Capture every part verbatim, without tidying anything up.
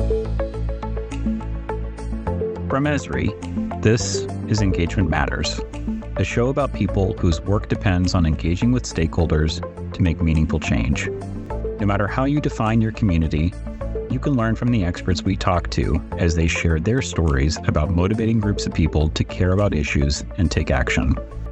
From Esri, this is Engagement Matters, a show about people whose work depends on engaging with stakeholders to make meaningful change. No matter how you define your community, you can learn from the experts we talk to as they share their stories about motivating groups of people to care about issues and take action.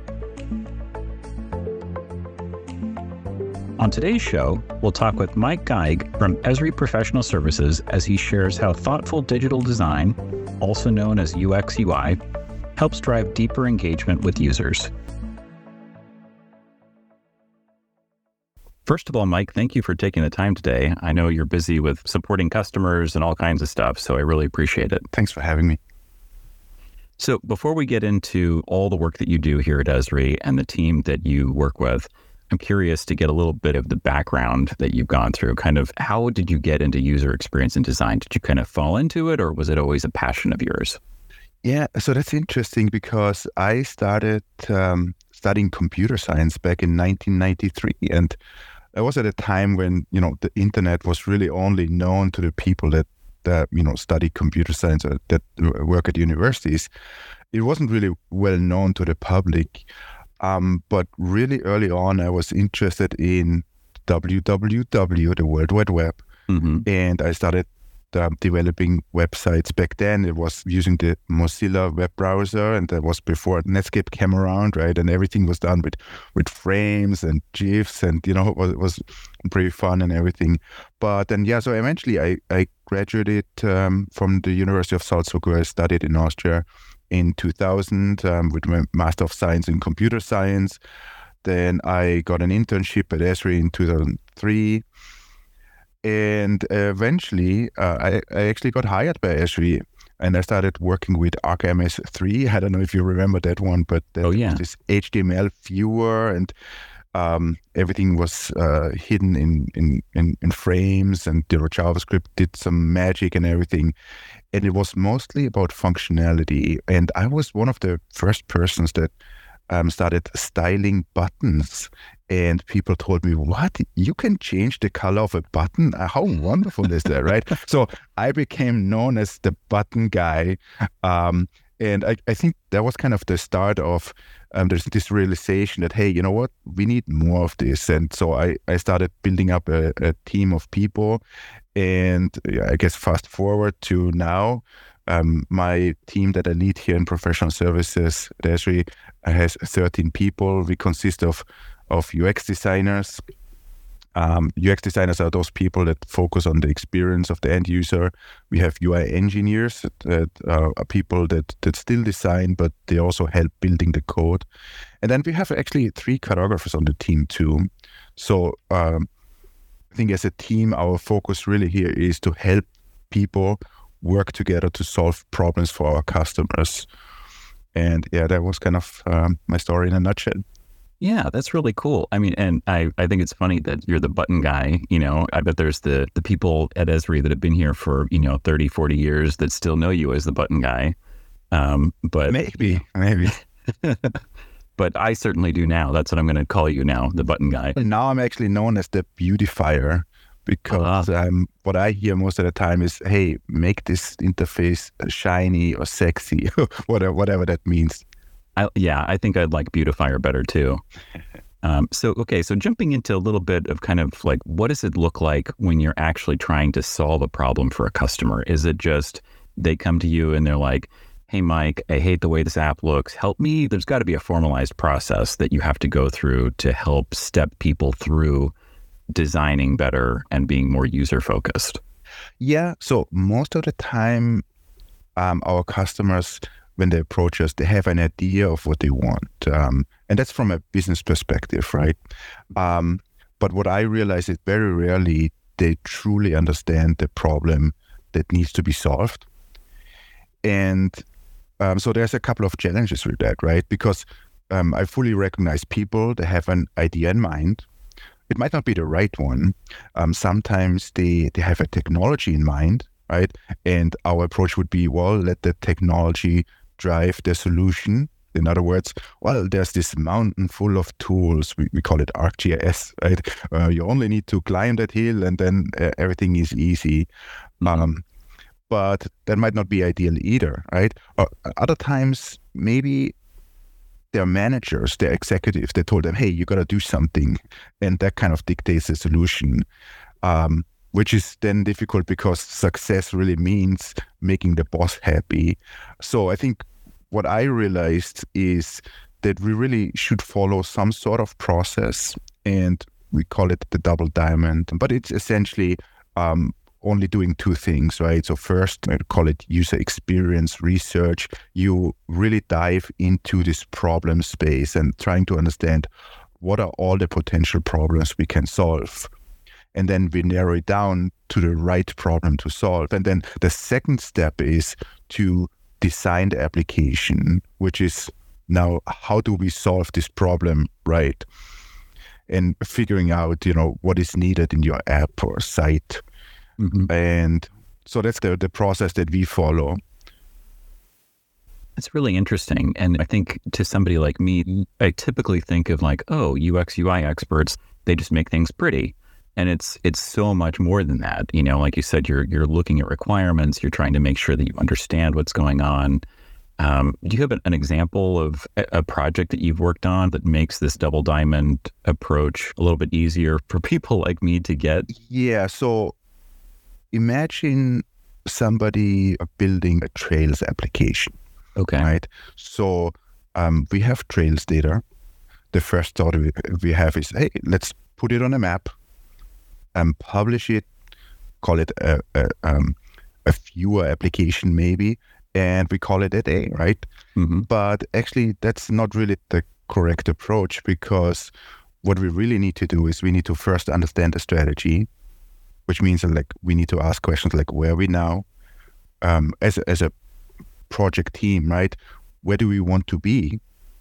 On today's show, we'll talk with Mike Geig from Esri Professional Services as he shares how thoughtful digital design, also known as U X U I, helps drive deeper engagement with users. First of all, Mike, thank you for taking the time today. I know you're busy with supporting customers and all kinds of stuff, so I really appreciate it. Thanks for having me. So before we get into all the work that you do here at Esri and the team that you work with, I'm curious to get a little bit of the background that you've gone through. Kind of how did you get into user experience and design? Did you kind of fall into it, or was it always a passion of yours? Yeah, so that's interesting because I started um, studying computer science back in nineteen ninety-three. And it was at a time when, you know, the internet was really only known to the people that, that you know, study computer science or that work at universities. It wasn't really well known to the public. Um, but really early on, I was interested in W W W, the World Wide Web, mm-hmm. and I started um, developing websites. Back then, it was using the Mozilla web browser, and that was before Netscape came around, right? And everything was done with, with frames and GIFs, and, you know, it was, it was pretty fun and everything. But then, yeah, so eventually I, I graduated um, from the University of Salzburg, where I studied in Austria, in two thousand um, with my Master of Science in Computer Science. Then I got an internship at Esri in two thousand three. And eventually uh, I, I actually got hired by Esri, and I started working with ArcMS three. I don't know if you remember that one, but that oh, yeah. was this H T M L viewer, and um, everything was uh, hidden in, in, in, in frames, and you know, JavaScript did some magic and everything. And it was mostly about functionality. And I was one of the first persons that um, started styling buttons. And people told me, what? You can change the color of a button? How wonderful is that, right? So I became known as the button guy. Um, and I, I think that was kind of the start of um, there's this realization that, hey, you know what? We need more of this. And so I, I started building up a, a team of people. And yeah, I guess fast forward to now, um, my team that I lead here in professional services at Esri has thirteen people. We consist of, of U X designers. Um, U X designers are those people that focus on the experience of the end user. We have U I engineers that, that uh, are people that, that still design, but they also help building the code. And then we have actually three choreographers on the team too. So um, I think as a team, our focus really here is to help people work together to solve problems for our customers. And yeah, that was kind of um, my story in a nutshell. Yeah, that's really cool. I mean, and I, I think it's funny that you're the button guy. You know, I bet there's the, the people at Esri that have been here for, you know, thirty, forty years that still know you as the button guy. Um, but maybe, maybe. But I certainly do now. That's what I'm going to call you now, the button guy. Now I'm actually known as the beautifier because uh-huh. um, what I hear most of the time is, hey, make this interface shiny or sexy, whatever, whatever that means. I, yeah, I think I'd like beautifier better too. Um, so, okay, so jumping into a little bit of kind of like, what does it look like when you're actually trying to solve a problem for a customer? Is it just they come to you and they're like, hey, Mike, I hate the way this app looks. Help me. There's got to be a formalized process that you have to go through to help step people through designing better and being more user-focused. Yeah. So most of the time, um, our customers, when they approach us, they have an idea of what they want. Um, and that's from a business perspective, right? Um, but what I realize is very rarely they truly understand the problem that needs to be solved. And um, so there's a couple of challenges with that, right? Because um, I fully recognize people that have an idea in mind. It might not be the right one. Um, sometimes they, they have a technology in mind, right? And our approach would be, well, let the technology drive the solution. In other words, well, there's this mountain full of tools. We, we call it ArcGIS, right? Uh, you only need to climb that hill and then uh, everything is easy. Mm-hmm. Um, but that might not be ideal either, right? Or other times, maybe their managers, their executives, they told them, hey, you got to do something. And that kind of dictates the solution, um, which is then difficult because success really means making the boss happy. So I think what I realized is that we really should follow some sort of process, and we call it the double diamond, but it's essentially um, only doing two things, right? So first, I call it user experience research. You really dive into this problem space and trying to understand what are all the potential problems we can solve. And then we narrow it down to the right problem to solve. And then the second step is to design the application, which is now how do we solve this problem, right? And figuring out, you know, what is needed in your app or site. Mm-hmm. And so that's the, the process that we follow. It's really interesting. And I think to somebody like me, I typically think of like, oh, U X, U I experts, they just make things pretty. And it's it's so much more than that. You know, like you said, you're you're looking at requirements, you're trying to make sure that you understand what's going on. Um, do you have an, an example of a, a project that you've worked on that makes this double diamond approach a little bit easier for people like me to get? Yeah, so imagine somebody building a Trails application. Okay. Right. So um, we have Trails data. The first thought we, we have is, hey, let's put it on a map and publish it, call it a, a, um, a viewer application maybe, and we call it a day, right? Mm-hmm. But actually, that's not really the correct approach, because what we really need to do is we need to first understand the strategy, which means that, like, we need to ask questions like, where are we now um, as, a, as a project team, right? Where do we want to be?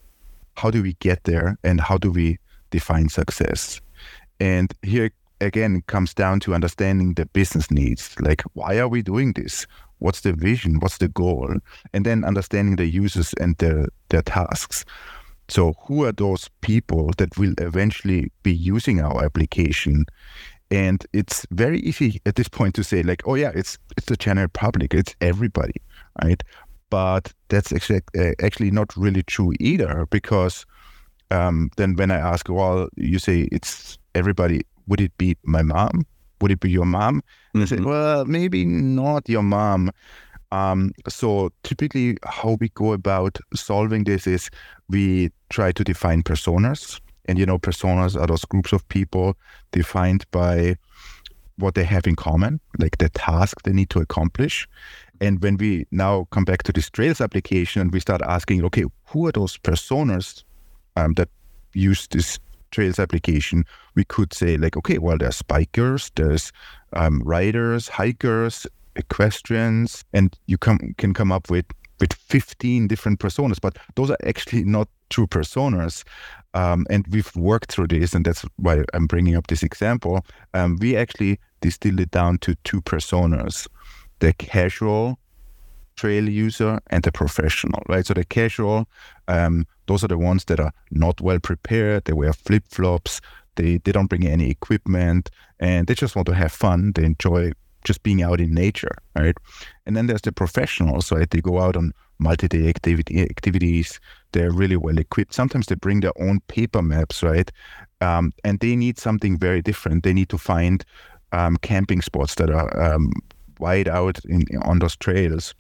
How do we get there? And how do we define success? And here, again, it comes down to understanding the business needs. Like, why are we doing this? What's the vision? What's the goal? And then understanding the users and their, their tasks. So who are those people that will eventually be using our application? And it's very easy at this point to say, like, oh yeah, it's it's the general public, it's everybody, right? But that's actually, uh, actually not really true either, because um, then when I ask, well, you say it's everybody, would it be my mom? Would it be your mom? And mm-hmm. I say, well, maybe not your mom. Um, so typically how we go about solving this is we try to define personas. And, you know, personas are those groups of people defined by what they have in common, like the task they need to accomplish. And when we now come back to this Trails application and we start asking, okay, who are those personas um, that use this Trails application? We could say, like, okay, well, there's bikers, there's um, riders, hikers, equestrians, and you come can come up with, with fifteen different personas, but those are actually not true personas. Um, and we've worked through this, and that's why I'm bringing up this example. Um, we actually distilled it down to two personas: the casual trail user and the professional, right? So the casual, um, those are the ones that are not well prepared. They wear flip-flops. They, they don't bring any equipment, and they just want to have fun. They enjoy just being out in nature, right? And then there's the professionals, right? They go out on multi-day activity, activities. They're really well equipped. Sometimes they bring their own paper maps, right? Um, and they need something very different. They need to find um, camping spots that are um, wide out in, on those trails.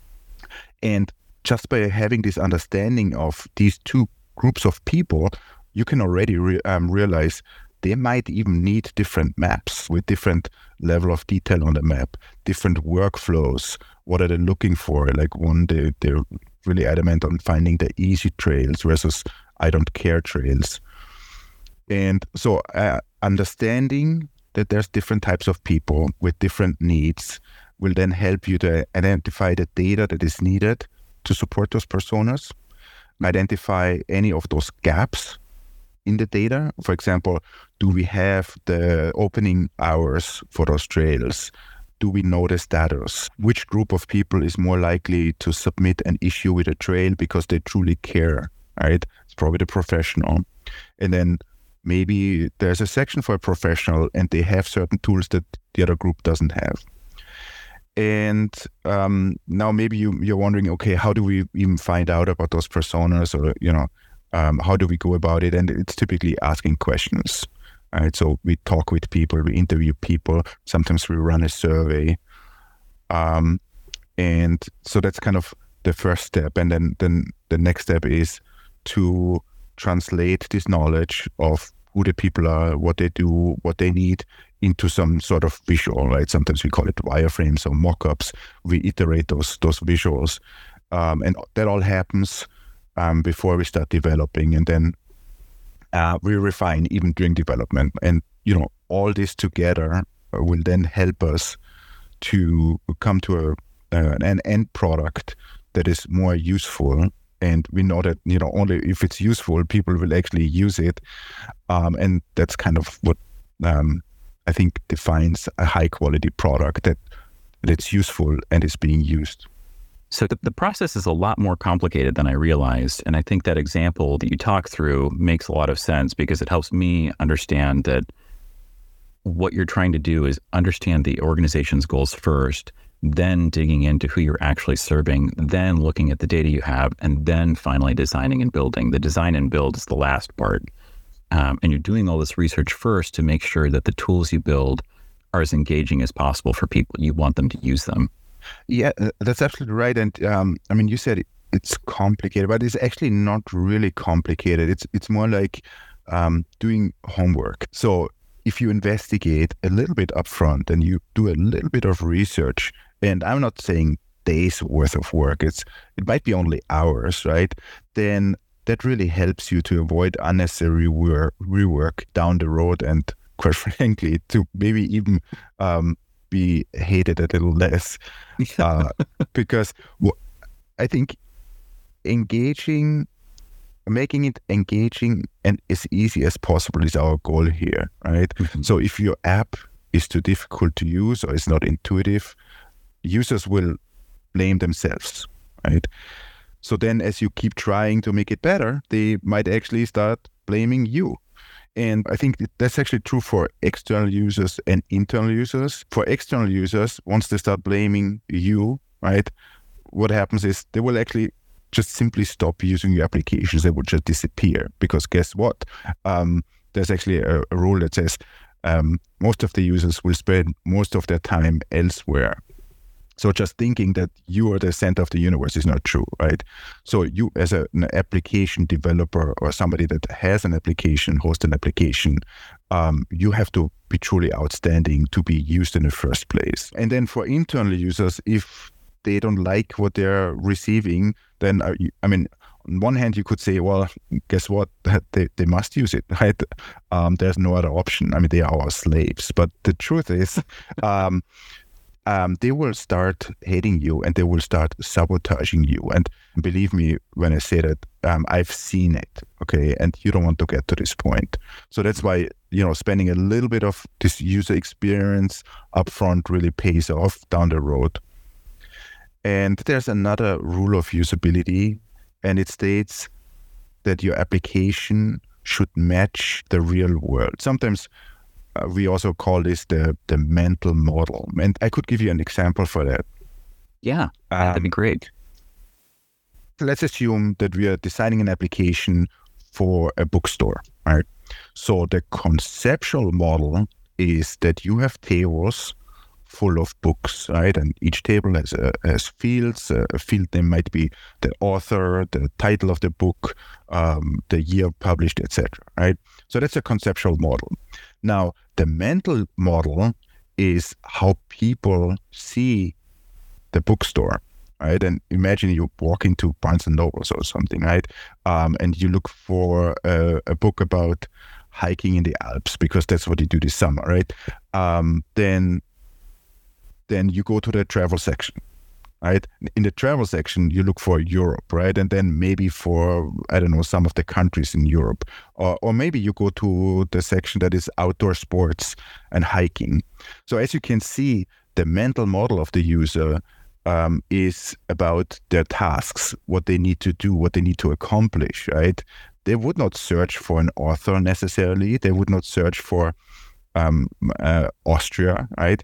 And just by having this understanding of these two groups of people, you can already re- um, realize they might even need different maps with different level of detail on the map, different workflows. What are they looking for? Like, one, they, they're really adamant on finding the easy trails versus I don't care trails. And so uh, understanding that there's different types of people with different needs will then help you to identify the data that is needed to support those personas, identify any of those gaps in the data. For example, do we have the opening hours for those trails? Do we know the status? Which group of people is more likely to submit an issue with a trail because they truly care, right? It's probably the professional. And then maybe there's a section for a professional and they have certain tools that the other group doesn't have. And um, now maybe you, you're wondering, okay, how do we even find out about those personas, or, you know, um, how do we go about it? And it's typically asking questions. Right? So we talk with people, we interview people. Sometimes we run a survey. Um, and so that's kind of the first step. And then, then the next step is to translate this knowledge of who the people are, what they do, what they need, into some sort of visual, right? Sometimes we call it wireframes or mock-ups. We iterate those those visuals. Um, and that all happens um, before we start developing. And then uh, we refine even during development. And, you know, all this together will then help us to come to a, uh, an end product that is more useful. And we know that, you know, only if it's useful, people will actually use it. Um, and that's kind of what um, I think defines a high quality product, that that's useful and is being used. So the, the process is a lot more complicated than I realized. And I think that example that you talk through makes a lot of sense, because it helps me understand that what you're trying to do is understand the organization's goals first, then digging into who you're actually serving, then looking at the data you have, and then finally designing and building. The design and build is the last part. Um, and you're doing all this research first to make sure that the tools you build are as engaging as possible for people. You want them to use them. Yeah, that's absolutely right. And um, I mean, you said it's complicated, but it's actually not really complicated. It's it's more like um, doing homework. So if you investigate a little bit upfront and you do a little bit of research, and I'm not saying days worth of work, it's it might be only hours, right? Then that really helps you to avoid unnecessary rework, rework down the road, and quite frankly, to maybe even um, be hated a little less. Uh, because well, I think engaging, making it engaging and as easy as possible is our goal here, right? Mm-hmm. So if your app is too difficult to use or is not intuitive, users will blame themselves, right? So then as you keep trying to make it better, they might actually start blaming you. And I think that's actually true for external users and internal users. For external users, once they start blaming you, right, what happens is they will actually just simply stop using your applications. They will just disappear, because guess what? Um, there's actually a, a rule that says um, most of the users will spend most of their time elsewhere. So just thinking that you are the center of the universe is not true, right? So you, as a, an application developer or somebody that has an application, host an application, um, you have to be truly outstanding to be used in the first place. And then for internal users, if they don't like what they're receiving, then, uh, I mean, on one hand, you could say, well, guess what? They, they must use it, right? Um, there's no other option. I mean, they are our slaves. But the truth is, um, Um, they will start hating you and they will start sabotaging you. And believe me when I say that, um, I've seen it, okay? And you don't want to get to this point. So that's why, you know, spending a little bit of this user experience upfront really pays off down the road. And there's another rule of usability, and it states that your application should match the real world. Sometimes Uh, we also call this the, the mental model. And I could give you an example for that. Yeah, um, that'd be great. Let's assume that we are designing an application for a bookstore, right? So the conceptual model is that you have tables full of books, right? And each table has, uh, has fields. Uh, a field name might be the author, the title of the book, um, the year published, et cetera, right? So that's a conceptual model. Now, the mental model is how people see the bookstore, right? And imagine you walk into Barnes and Noble or something, right? Um, and you look for a, a book about hiking in the Alps, because that's what you do this summer, right? Um, then, then you go to the travel section, right? In the travel section, you look for Europe, right? And then maybe for, I don't know, some of the countries in Europe. Or, or maybe you go to the section that is outdoor sports and hiking. So as you can see, the mental model of the user um, is about their tasks, what they need to do, what they need to accomplish, right? They would not search for an author necessarily. They would not search for um, uh, Austria, right?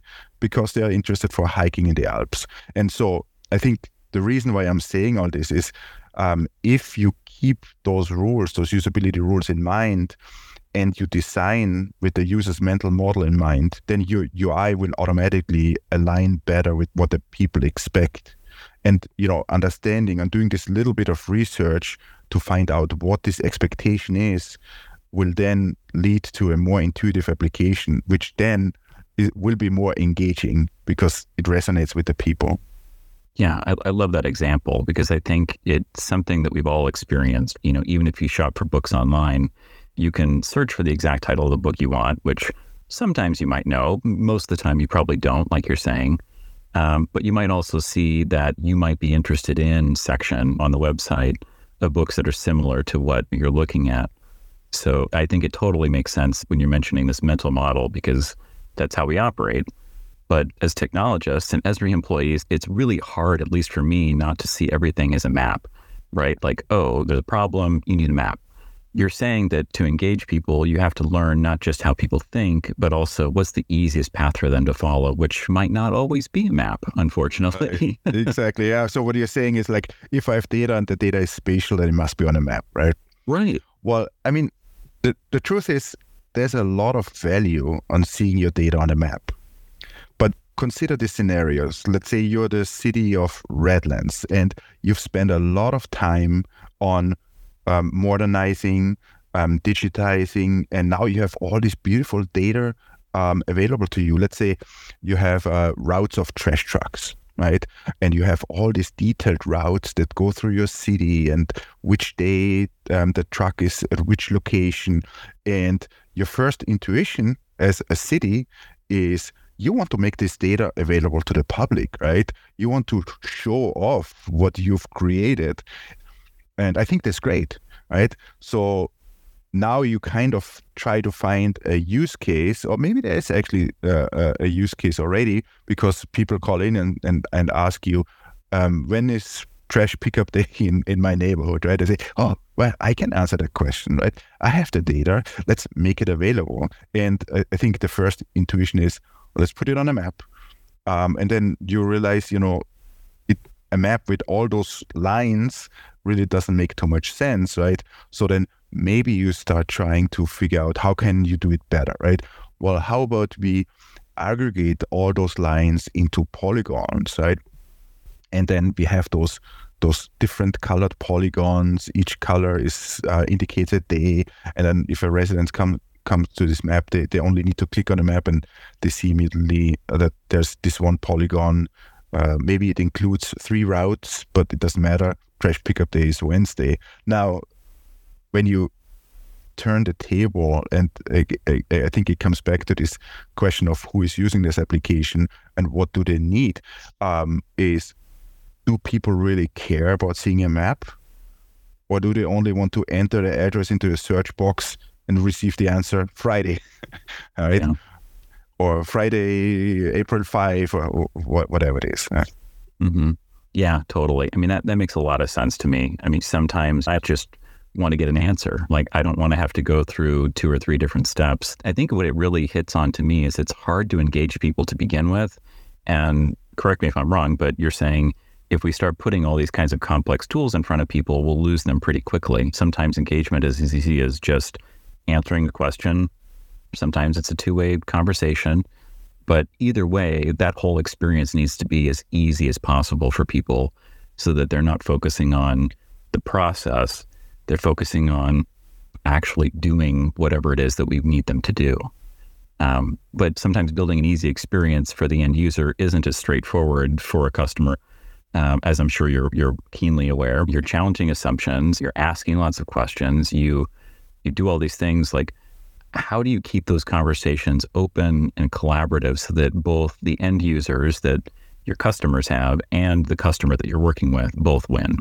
because they are interested for hiking in the Alps. And so I think the reason why I'm saying all this is um, if you keep those rules, those usability rules in mind, and you design with the user's mental model in mind, then your U I will automatically align better with what the people expect. And, you know, understanding and doing this little bit of research to find out what this expectation is will then lead to a more intuitive application, which then it will be more engaging because it resonates with the people. Yeah, I, I love that example because I think it's something that we've all experienced. You know, even if you shop for books online, you can search for the exact title of the book you want, which sometimes you might know. Most of the time you probably don't, like you're saying. Um, but you might also see that you might be interested in section on the website of books that are similar to what you're looking at. So I think it totally makes sense when you're mentioning this mental model because that's how we operate. But as technologists and Esri employees, it's really hard, at least for me, not to see everything as a map, right? Like, oh, there's a problem, you need a map. You're saying that to engage people, you have to learn not just how people think, but also what's the easiest path for them to follow, which might not always be a map, unfortunately. Exactly. Yeah. So what you're saying is like, if I have data and the data is spatial, then it must be on a map, right? Right. Well, I mean, the, the truth is there's a lot of value on seeing your data on a map. But consider the scenarios. Let's say you're the city of Redlands and you've spent a lot of time on um, modernizing, um, digitizing, and now you have all this beautiful data um, available to you. Let's say you have uh, routes of trash trucks, right? And you have all these detailed routes that go through your city and which day um, the truck is at which location. And your first intuition as a city is you want to make this data available to the public, right? You want to show off what you've created. And I think that's great, right? So now you kind of try to find a use case, or maybe there is actually a, a use case already because people call in and, and, and ask you, um, when is trash pickup day in, in my neighborhood, right? I say, oh, well, I can answer that question, right? I have the data. Let's make it available. And I, I think the first intuition is, well, let's put it on a map. Um, and then you realize, you know, it, a map with all those lines really doesn't make too much sense, right? So then maybe you start trying to figure out how can you do it better, right? Well, how about we aggregate all those lines into polygons, right? And then we have those those different colored polygons. Each color is uh, indicates a day. And then if a resident come, comes to this map, they, they only need to click on the map and they see immediately that there's this one polygon. Uh, maybe it includes three routes, but it doesn't matter. Trash pickup day is Wednesday. Now, when you turn the table, and I, I, I think it comes back to this question of who is using this application and what do they need, um, is do people really care about seeing a map? Or do they only want to enter the address into a search box and receive the answer Friday? All right. Yeah. Or Friday, April fifth, or, or whatever it is. Mm-hmm. Yeah, totally. I mean, that, that makes a lot of sense to me. I mean, sometimes I just want to get an answer. Like, I don't want to have to go through two or three different steps. I think what it really hits on to me is it's hard to engage people to begin with. And correct me if I'm wrong, but you're saying if we start putting all these kinds of complex tools in front of people, we'll lose them pretty quickly. Sometimes engagement is as easy as just answering a question. Sometimes it's a two-way conversation. But either way, that whole experience needs to be as easy as possible for people so that they're not focusing on the process. They're focusing on actually doing whatever it is that we need them to do. Um, but sometimes building an easy experience for the end user isn't as straightforward for a customer. Um, as I'm sure you're you're keenly aware, you're challenging assumptions, you're asking lots of questions, you you do all these things. Like, how do you keep those conversations open and collaborative so that both the end users that your customers have and the customer that you're working with both win?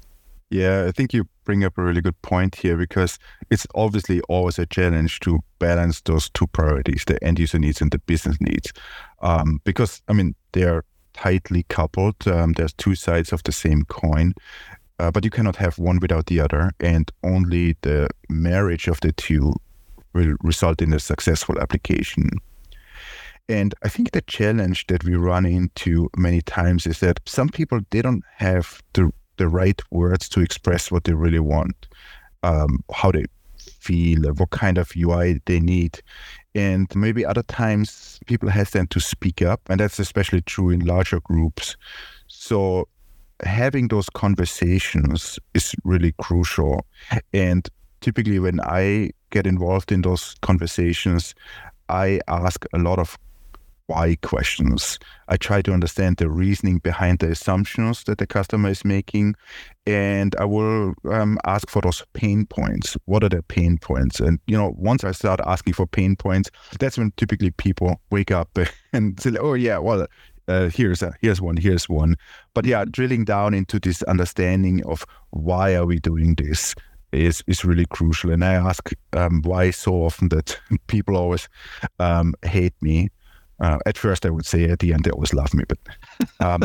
Yeah, I think you bring up a really good point here because it's obviously always a challenge to balance those two priorities, the end user needs and the business needs. Um, because, I mean, they're tightly coupled. Um, there's two sides of the same coin, uh, but you cannot have one without the other. And only the marriage of the two will result in a successful application. And I think the challenge that we run into many times is that some people, they don't have the, the right words to express what they really want, um, how they feel, what kind of U I they need. And maybe other times people hesitate to speak up, and that's especially true in larger groups. So having those conversations is really crucial. And typically when I get involved in those conversations, I ask a lot of why questions. I try to understand the reasoning behind the assumptions that the customer is making, and I will um, ask for those pain points. What are the pain points? And, you know, once I start asking for pain points, that's when typically people wake up and say, oh yeah, well, uh, here's a, here's one, here's one. But yeah, drilling down into this understanding of why are we doing this is is really crucial. And I ask um, why so often that people always um, hate me. Uh, at first, I would say, at the end, they always love me. But um,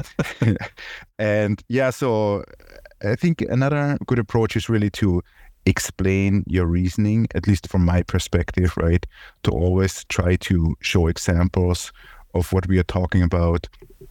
and yeah, so I think another good approach is really to explain your reasoning, at least from my perspective, right? To always try to show examples of what we are talking about,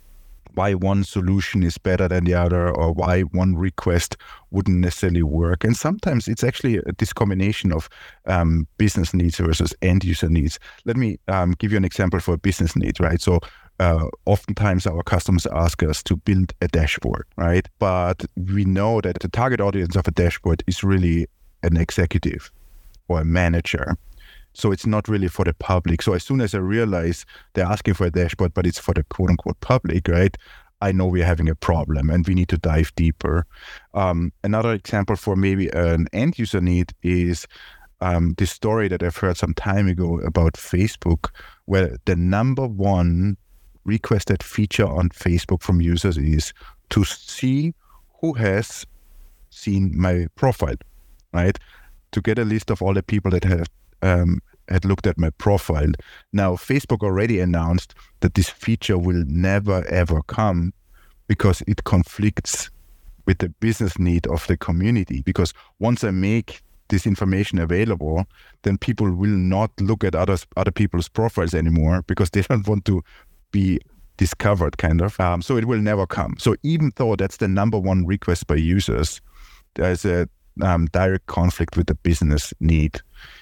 why one solution is better than the other, or why one request wouldn't necessarily work. And sometimes it's actually this combination of um, business needs versus end user needs. Let me um, give you an example for a business need, right? So uh, oftentimes our customers ask us to build a dashboard, right? But we know that the target audience of a dashboard is really an executive or a manager. So it's not really for the public. So as soon as I realize they're asking for a dashboard, but it's for the quote unquote public, right? I know we're having a problem and we need to dive deeper. Um, another example for maybe an end user need is um, this story that I've heard some time ago about Facebook, where the number one requested feature on Facebook from users is to see who has seen my profile, right? To get a list of all the people that have Um, had looked at my profile. Now, Facebook already announced that this feature will never, ever come because it conflicts with the business need of the community. Because once I make this information available, then people will not look at others, other people's profiles anymore because they don't want to be discovered, kind of. Um, so it will never come. So even though that's the number one request by users, there's a um, direct conflict with the business need.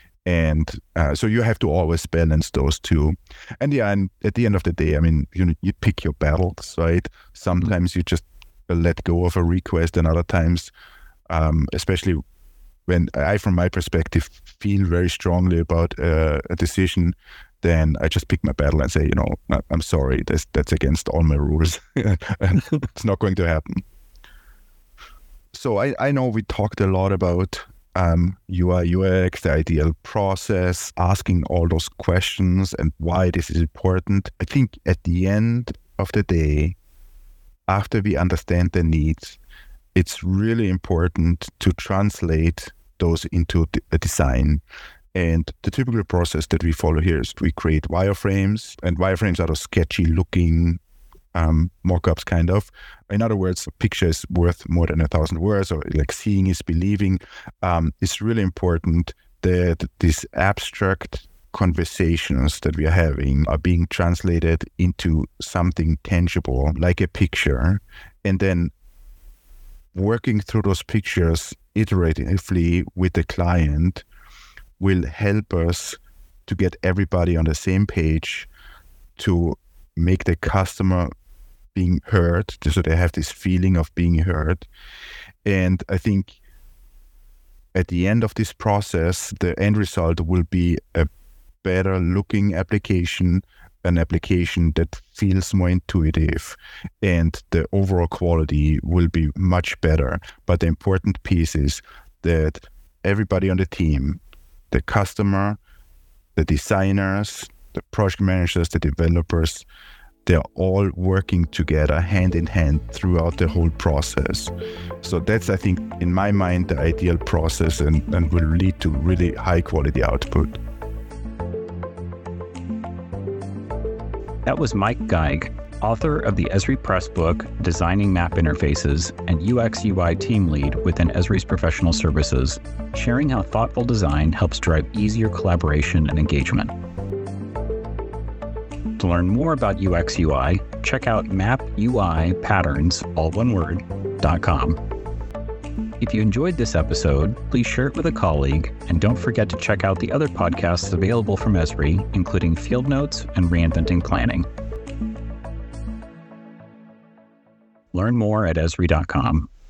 And uh, so you have to always balance those two. And yeah, and at the end of the day, I mean, you you pick your battles, right? Sometimes you just let go of a request, and other times, um, especially when I, from my perspective, feel very strongly about uh, a decision, then I just pick my battle and say, you know, I'm sorry, that's, that's against all my rules. And it's not going to happen. So I, I know we talked a lot about Um, U I, U X, the ideal process, asking all those questions and why this is important. I think at the end of the day, after we understand the needs, it's really important to translate those into a design. And the typical process that we follow here is we create wireframes, and wireframes are those sketchy looking Um, mock-ups, kind of. In other words, a picture is worth more than a thousand words, or like seeing is believing. Um, it's really important that these abstract conversations that we are having are being translated into something tangible, like a picture, and then working through those pictures iteratively with the client will help us to get everybody on the same page, to make the customer being heard, so they have this feeling of being heard. And I think at the end of this process, the end result will be a better looking application, an application that feels more intuitive, and the overall quality will be much better. But the important piece is that everybody on the team, the customer, the designers, the project managers, the developers, they're all working together hand in hand throughout the whole process. So that's, I think, in my mind, the ideal process, and, and will lead to really high quality output. That was Mike Geig, author of the Esri Press book, Designing Map Interfaces, and U X U I team lead within Esri's professional services, sharing how thoughtful design helps drive easier collaboration and engagement. To learn more about U X U I, check out map U I patterns, all one word, dot com. If you enjoyed this episode, please share it with a colleague, and don't forget to check out the other podcasts available from Esri, including Field Notes and Reinventing Planning. Learn more at esri dot com.